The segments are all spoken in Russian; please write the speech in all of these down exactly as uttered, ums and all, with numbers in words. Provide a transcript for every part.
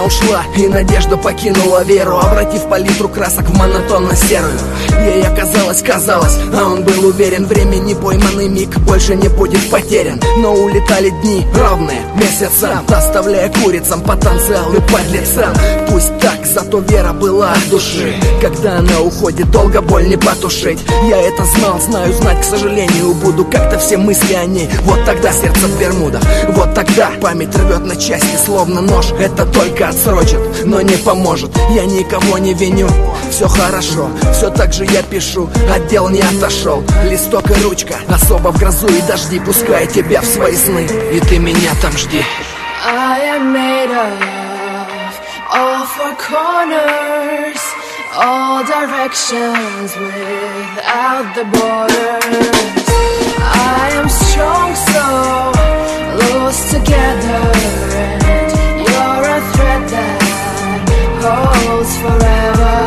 ушла, и надежда покинула веру, обратив палитру красок в монотонно-серую. Ей оказалось, казалось, а он был уверен, времени пойманный миг больше не будет потерян. Но улетали дни, ровные месяцам, оставляя курицам потенциал и подлецам. Пусть так, зато вера была от души. Когда она уходит, долго боль не потушить. Я это знал, знаю, знать, к сожалению, буду как-то все мысли о ней. Вот тогда сердце в Бермудах, вот тогда память рвет на части, словно нож. Это только отсрочит, но не поможет. Я никого не виню, все хорошо, все так же я пишу. Отдел не отошел, листок и ручка, особо в грозу и дожди, пускай тебя в свои сны, и ты меня там жди. I am made of all four corners, all directions without the borders. I am strong, so loose together, and you're a thread that holds forever.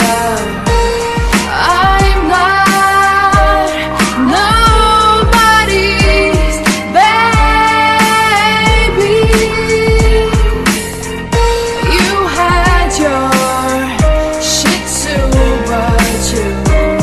I'm not nobody's baby. You had your shit too, but you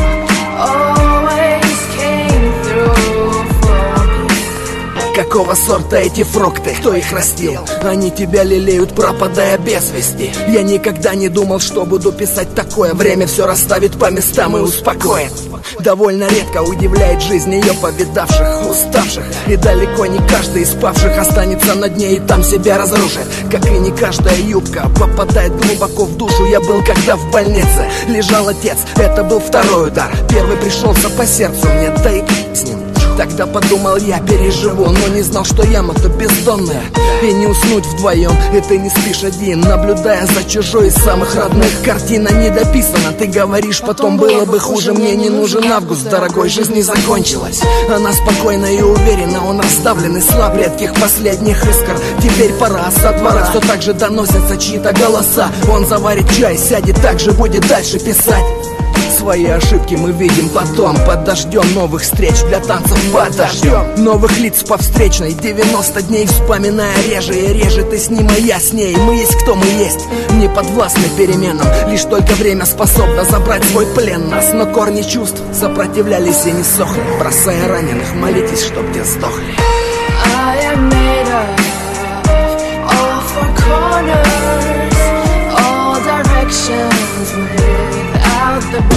always came through for me. Какого сорта эти фрукты? Кто их растил? Они тебя лелеют, пропадая без вести. Я никогда не думал, что буду писать такое. Время все расставит по местам и успокоит. Довольно редко удивляет жизнь ее повидавших, уставших. И далеко не каждый из павших останется на дне и там себя разрушит. Как и не каждая юбка попадает глубоко в душу. Я был когда в больнице лежал отец, это был второй удар. Первый пришелся по сердцу мне, да и с ним. Тогда подумал, я переживу, но не знал, что яма-то бездонная. И не уснуть вдвоем, и ты не спишь один, наблюдая за чужой из самых родных. Картина не дописана, ты говоришь, потом было бы хуже. Мне не нужен август, дорогой, жизнь не закончилась. Она спокойна и уверена, он раздавлен и слаб, редких последних искр. Теперь пора, со двора все так же доносятся чьи-то голоса. Он заварит чай, сядет, так же будет дальше писать. Свои ошибки мы видим потом, под дождем новых встреч для танцев под дождем. Новых лиц по встречной, девяносто дней вспоминая реже и реже. Ты с ним, а я с ней, мы есть кто мы есть, не подвластны переменам. Лишь только время способно забрать свой плен нас. Но корни чувств сопротивлялись и не сохли. Бросая раненых, молитесь, чтоб те сдохли. I am made of all four corners, all directions without the